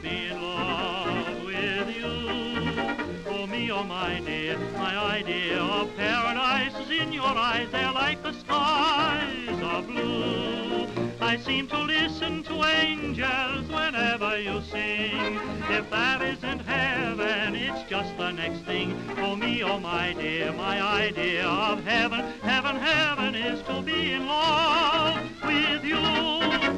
be in love with you. Oh me, oh my dear, my idea of paradise is in your eyes. They're like the skies of blue. I seem to listen to angels whenever you sing. If that isn't heaven, it's just the next thing. Oh me, oh my dear, my idea of heaven, heaven, heaven is to be in love with you.